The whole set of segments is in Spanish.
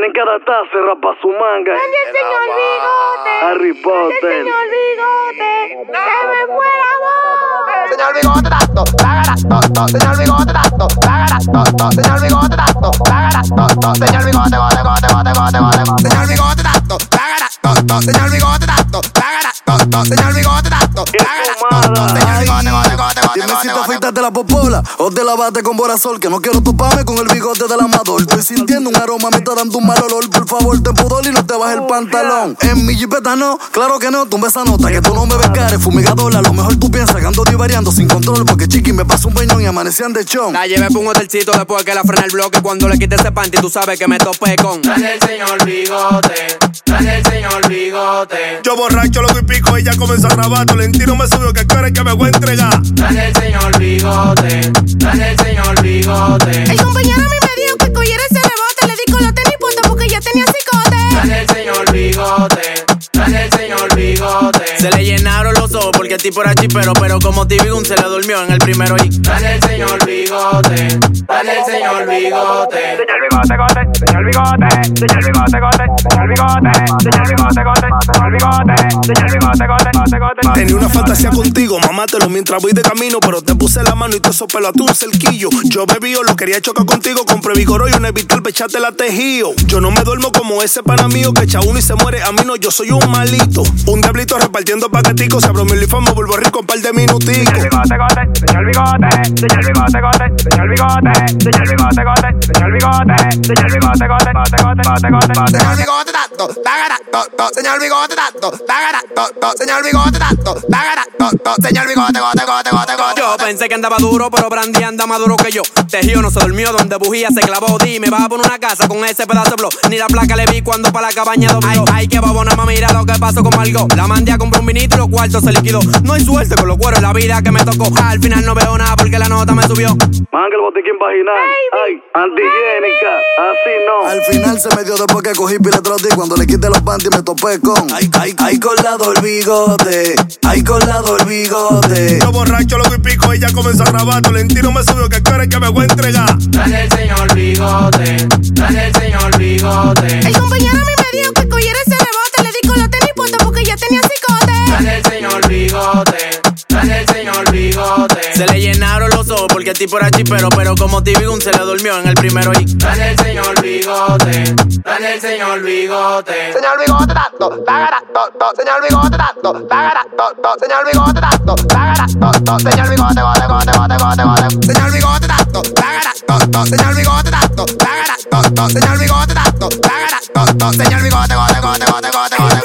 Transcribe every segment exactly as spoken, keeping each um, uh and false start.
Tienen que adaptarse, rapa su manga. ¡Ande el señor Bigote! Harry Potter. ¡Ande el señor Bigote! ¡Se me fue la voz! Señor Bigote tacto, tágara, to, to, señor Bigote tacto, tágara, to, to, señor Bigote tacto, tágara, to, to, señor Bigote, gote, gote, gote, gote, gote, señor Bigote tacto, tágara, to, to, señor Bigote tacto, tágara, to, to, señor Bigote tacto, tágara, to, to, señor Bigote, gote, gote, gote. Dime si te afeitas de la popola o te lavaste con Borazol, que no quiero toparme con el bigote del amador. Estoy sintiendo un aroma, me está dando un mal olor. Por favor, ten pudor y no te bajes el pantalón. En mi jipeta no, claro que no, tumba esa nota, que tú no me ves cara, fumigadora. A lo mejor tú piensas que ando divariando sin control, porque chiqui me pasó un peñón y amanecían de chón. La llevé pa' un hotelcito después que la frena el bloque. Cuando le quité ese panty, tú sabes que me topé con Dale el señor Bigote, dale el señor Bigote. Yo borracho, loco y pico, ella comenzó a grabar. Tolentino me subió, que quiere que me voy a entregar. Dale el señor Bigote, dale el señor Bigote. El compañero a mí me dijo que cogiera ese rebote. Le di con los tenis puestos porque ya tenía cicote. Dale el señor Bigote, dale el señor Bigote. Se le llenaron los ojos porque el tipo era chipero, pero como T V Gun se le durmió en el primero y Dale el señor Bigote, dale el señor Bigote. Señor Bigote, gote, señor Bigote, señor Bigote, gote, señor Bigote, señor Bigote, gote, señor Bigote, señor Bigote, gote, gote, gote. Tenía una fantasía contigo, mamátelo mientras voy de camino, pero te puse la mano y te esos pelos a tu un cerquillo. Yo bebí o lo quería chocar contigo, compré vigor y un evitar pechate la tejido. Yo no me duermo como ese pana mío que echa uno y se muere. A mí no, yo soy un malito, un diablito repartiendo paqueticos. Se abro mi olifán, me vuelvo rico un par de minuticos. Señor Bigote, gote, señor Bigote, señor Bigote, gote, señor Bigote, señor Bigote, gote, señor Bigote, señor Bigote, gote, gote, gote, gote, gote, gote. Señor Bigote tacto, tágara, to, to, señor Bigote tacto, tágara, to, to, señor Bigote tacto, tágara, to, to, señor Bigote, gote, gote, gote, gote. Yo pensé que andaba duro, pero Brandy anda más duro que yo. Tejido no se durmió, donde bujía se clavó. Dime, vas a poner una casa con ese pedazo de blog. Ni la placa le vi cuando para la cabaña dobló. Ay, ay, que babona, mamá, mira lo que pasó con Margot. La mandé a comprar un vinito y los cuartos se liquidó. No hay suerte con los cueros en la vida que me tocó. Al final no veo nada porque la nota me subió. Manga el botiquín vaginal. Ay, antihigiénica, así no. Al final se me dio después que cogí piletrotti. Cuando le quité los panties me topé con Ay, ay, ay, colado el bigote. Ay, colado el bigote. Yo borracho, loco y pico, ella comenzó a grabar. Tolentino me subió, que quiere que me voy a entregar. Dale el señor Bigote, dale el señor Bigote. El compañero a mí me dijo que cogiera ese rebote. Le di con los tenis puestos porque ya tenía cicote. Dale el señor Bigote, dale el señor Bigote. Se le llenaron los ojos porque el tipo era chipero, pero como T V Gun se le durmió en el primero y Dale el señor Bigote, dale el señor Bigote. Señor Bigote tacto, tágara, to, to, señor Bigote tacto, tágara, to, to, señor Bigote tacto, tágara, to, to, señor Bigote, gote, gote, gote, gote, gote. Señor Bigote tacto, tágara, to, to, señor Bigote tacto, tágara, to, to, señor Bigote tacto, tágara, to, to, señor Bigote, gote, gote, gote, gote, gote.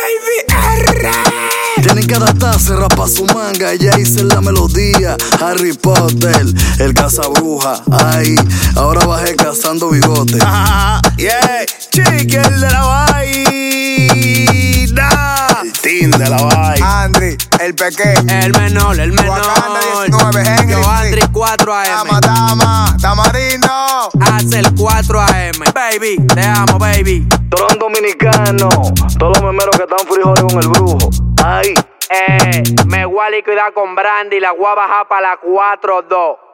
Tienen que adaptarse, rapa su manga. Ella hizo la melodía. Harry Potter, el cazabruja. Ay, ahora bajé cazando bigote. Ah, yeah, chiqui, el de la vaina. El team de la vaina. Andri, el pequeño. el menor, el menor. Wakanda diecinueve, Henry. Yo, Andri, cuatro A M. Dama, dama, tamarindo. Hace el cuatro A M. Baby, te amo, baby. Tron dominicano, todos los memeros que están frijoles con el brujo. Ay. Eh, me voy a liquidar con Brandy. La voy a bajar para la cuatro dos.